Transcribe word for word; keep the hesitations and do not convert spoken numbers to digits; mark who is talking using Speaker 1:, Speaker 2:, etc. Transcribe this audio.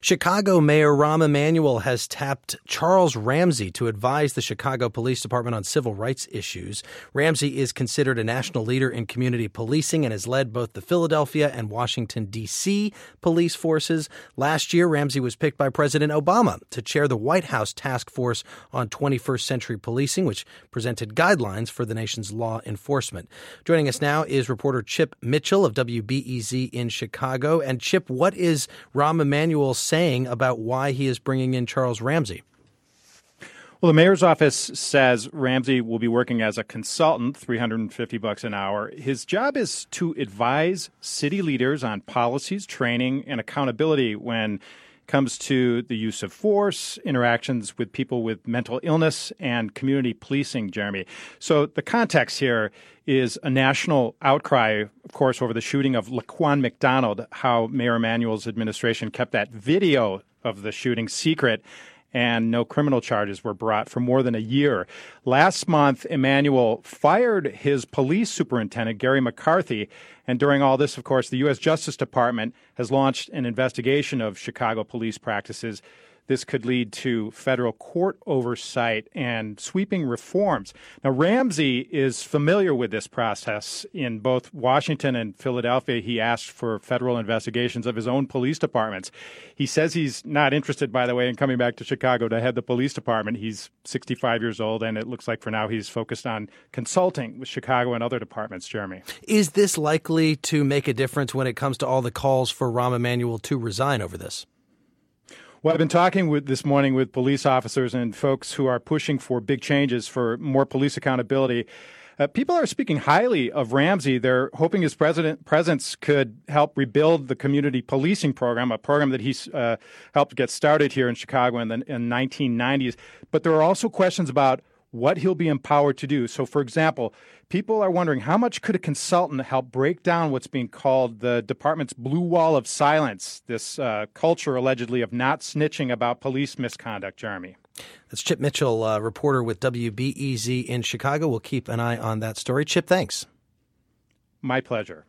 Speaker 1: Chicago Mayor Rahm Emanuel has tapped Charles Ramsey to advise the Chicago Police Department on civil rights issues. Ramsey is considered a national leader in community policing and has led both the Philadelphia and Washington, D C police forces. Last year, Ramsey was picked by President Obama to chair the White House Task Force on twenty-first century Policing, which presented guidelines for the nation's law enforcement. Joining us now is reporter Chip Mitchell of W B E Z in Chicago. And Chip, what is Rahm Emanuel saying about why he is bringing in Charles Ramsey?
Speaker 2: Well, the mayor's office says Ramsey will be working as a consultant, three hundred fifty bucks an hour. His job is to advise city leaders on policies, training, and accountability when it comes to the use of force, interactions with people with mental illness, and community policing, Jeremy. So the context here is a national outcry, of course, over the shooting of Laquan McDonald, how Mayor Emanuel's administration kept that video of the shooting secret, and no criminal charges were brought for more than a year. Last month, Emanuel fired his police superintendent, Gary McCarthy, and during all this, of course, the U S Justice Department has launched an investigation of Chicago police practices. This could lead to federal court oversight and sweeping reforms. Now, Ramsey is familiar with this process. In both Washington and Philadelphia, he asked for federal investigations of his own police departments. He says he's not interested, by the way, in coming back to Chicago to head the police department. He's sixty-five years old, and it looks like for now he's focused on consulting with Chicago and other departments, Jeremy.
Speaker 1: Is this likely to make a difference when it comes to all the calls for Rahm Emanuel to resign over this?
Speaker 2: Well, I've been talking with this morning with police officers and folks who are pushing for big changes, for more police accountability. Uh, people are speaking highly of Ramsey. They're hoping his president, presence could help rebuild the community policing program, a program that he's uh, helped get started here in Chicago in the in nineteen nineties. But there are also questions about what he'll be empowered to do. So, for example, people are wondering how much could a consultant help break down what's being called the department's blue wall of silence, this uh, culture allegedly of not snitching about police misconduct, Jeremy.
Speaker 1: That's Chip Mitchell, uh, reporter with W B E Z in Chicago. We'll keep an eye on that story. Chip, thanks.
Speaker 2: My pleasure.